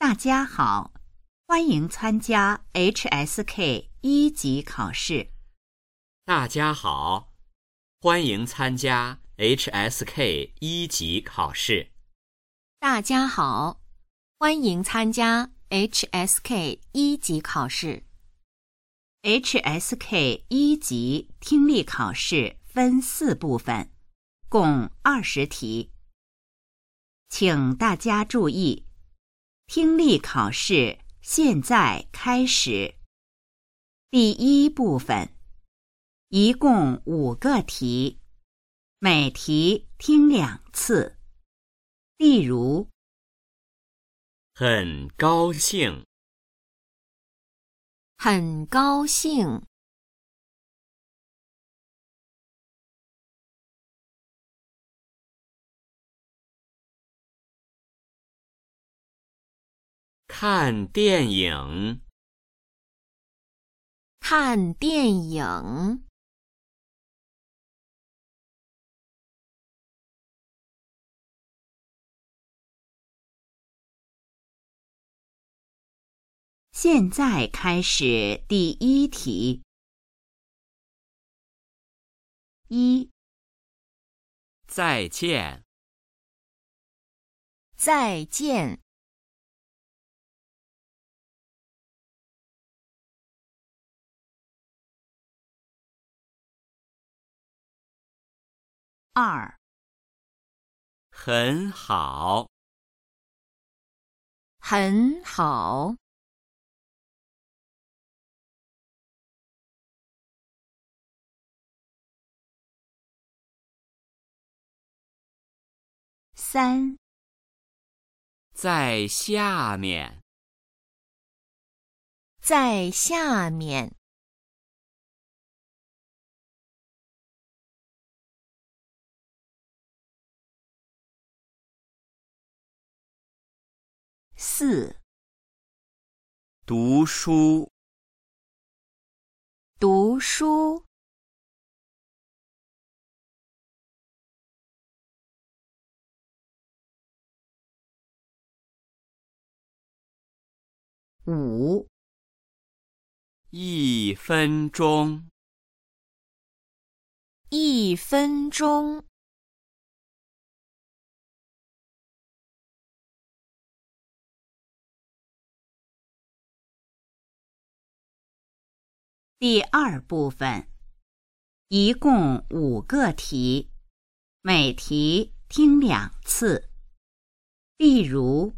大家好，欢迎参加 HSK 一级考试。 大家好，欢迎参加 HSK 一级考试。 大家好，欢迎参加 HSK 一级考试。 HSK 一级听力考试分4部分，共20题。请大家注意，听力考试现在开始。第1部分，一共5个题，每题听2次。例如， 很高兴， 很高兴， 看电影， 看电影， 现在开始第1题。1、 再见， 再见， 2、 很好， 很好， 3、 在下面， 在下面， 4、 读书， 读书， 5、 1分钟， 1分钟， 第2部分，一共5个题，每题听2次。例如，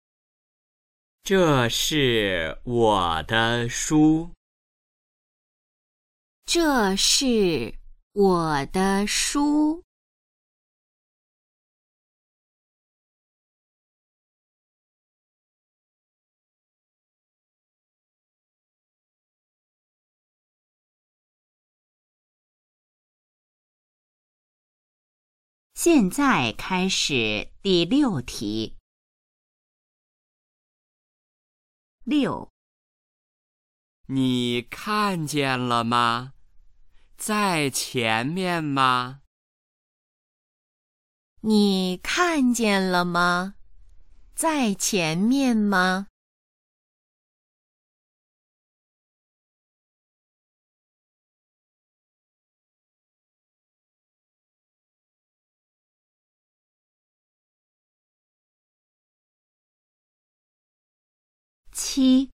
这是我的书， 这是我的书， 现在开始第6题。6、 你看见了吗？在前面吗？ 你看见了吗？在前面吗？ 7、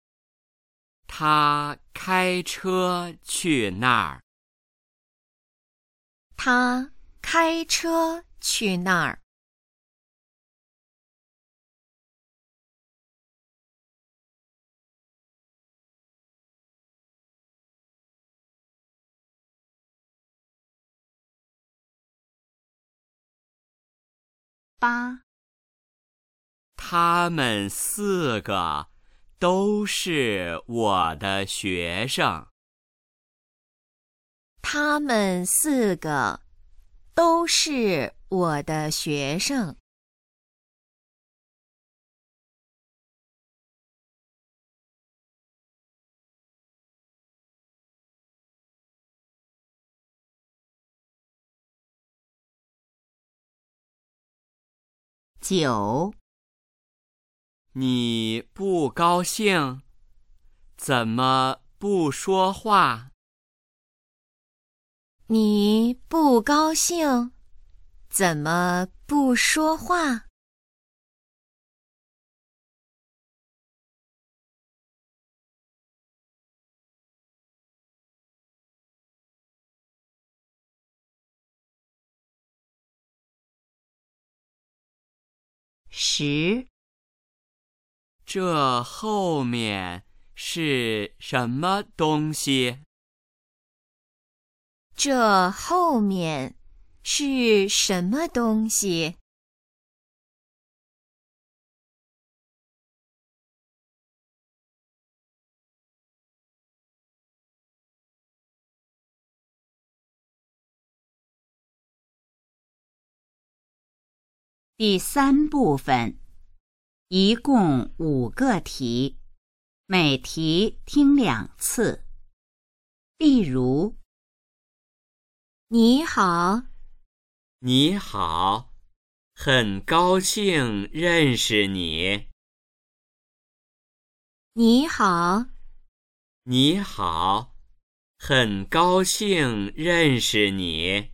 他开车去那儿， 他开车去那儿。 8、 他们4个都是我的学生。 他们4个都是我的学生。 9、 你不高兴？怎么不说话？ 你不高兴？怎么不说话？ 10， 这后面是什么东西？ 这后面是什么东西？ 第3部分，一共5个题，每题听2次。例如， 你好， 你好，很高兴认识你。 你好， 你好，很高兴认识你。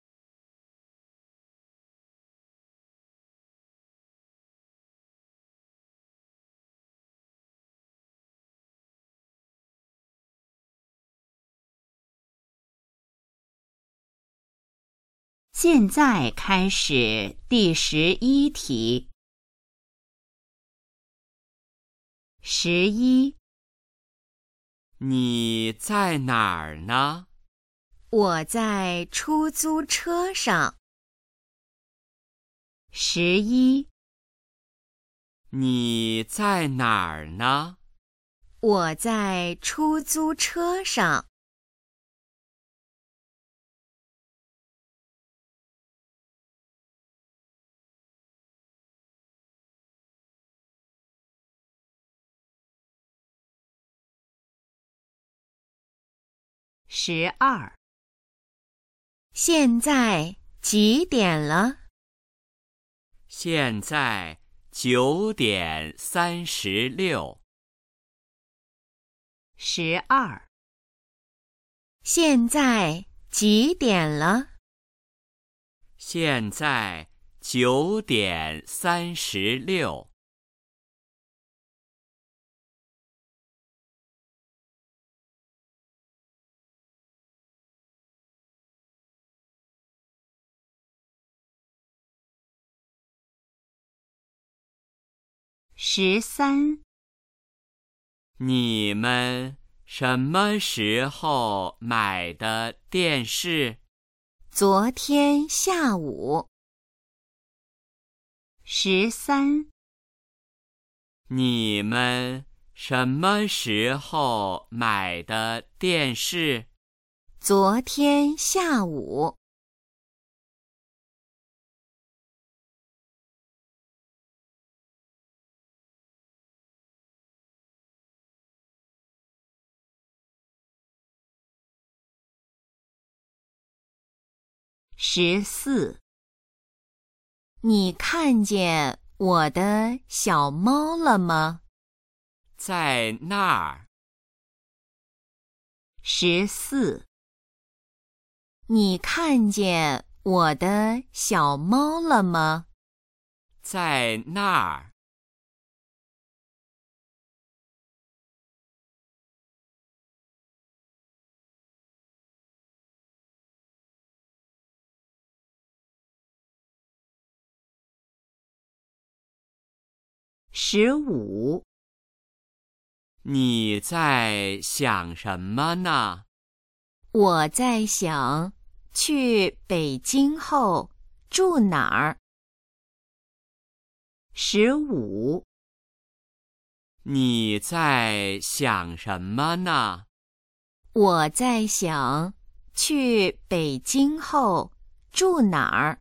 现在开始第11题。11， 你在哪儿呢？ 我在出租车上。 11， 你在哪儿呢？ 我在出租车上。 12， 现在几点了？ 现在9点36。 12， 现在几点了？ 现在9点36。 13， 你们什么时候买的电视？ 昨天下午。 13， 你们什么时候买的电视？ 昨天下午。 14， 你看见我的小猫了吗？ 在那儿。 14， 你看见我的小猫了吗？ 在那儿。 15， 你在想什么呢？ 我在想，去北京后住哪儿 15， 你在想什么呢？ 我在想，去北京后住哪儿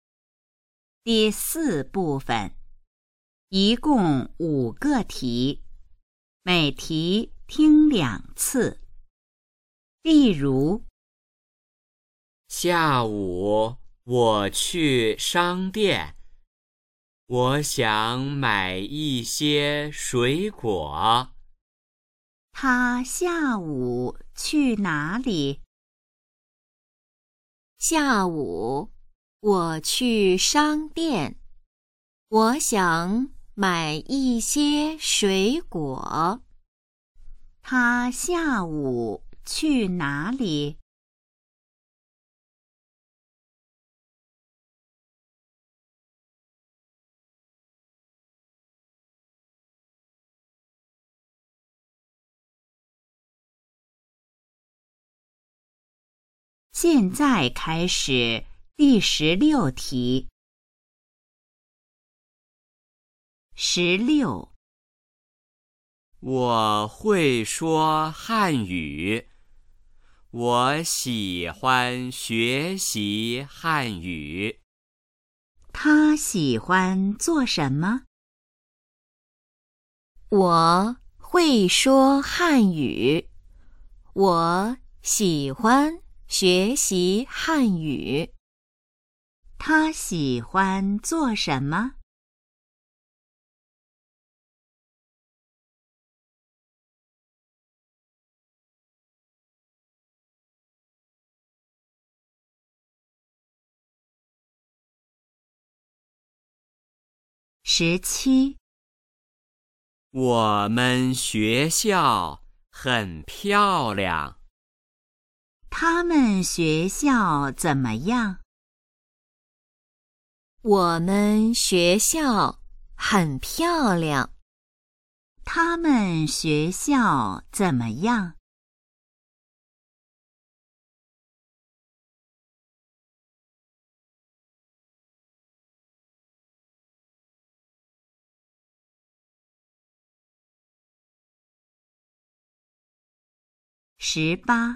第4部分，一共5个题， 每题听2次。例如， 下午我去商店，我想买一些水果。 他下午去哪里？ 下午我去商店，我想买一些水果。 他下午去哪里？现在开始第16题。16， 我会说汉语，我喜欢学习汉语。 他喜欢做什么？ 我会说汉语，我喜欢学习汉语。 他喜欢做什么？17， 我们学校很漂亮。 他们学校怎么样？ 我们学校很漂亮。 他们学校怎么样？18，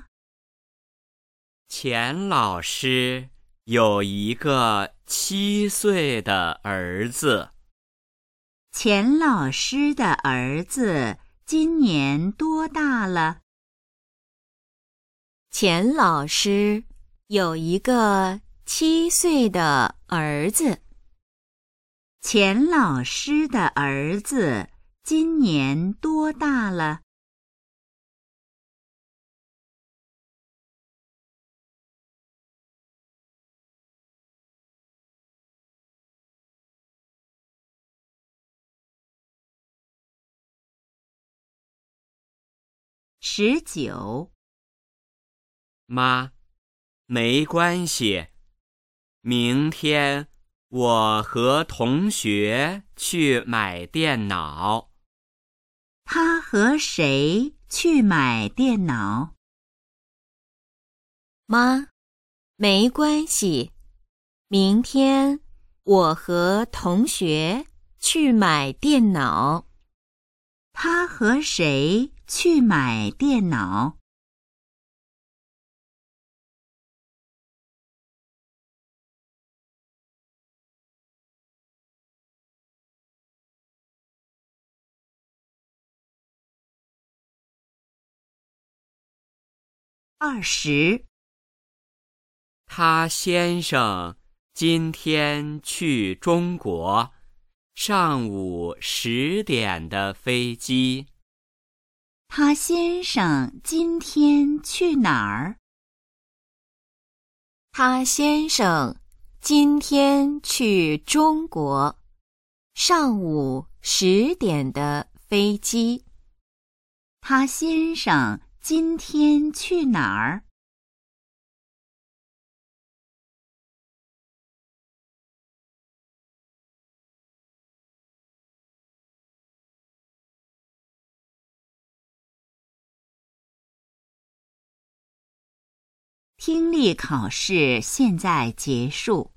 钱老师有一个7岁的儿子。 钱老师的儿子今年多大了？ 钱老师有一个7岁的儿子。 钱老师的儿子今年多大了？19， 妈，没关系，明天我和同学去买电脑。 他和谁去买电脑？ 妈，没关系，明天我和同学去买电脑。 他和谁去买电脑？20， 他先生今天去中国，上午10点的飞机。 他先生今天去哪儿？ 他先生今天去中国，上午10点的飞机。 他先生今天去哪儿听力考试现在结束。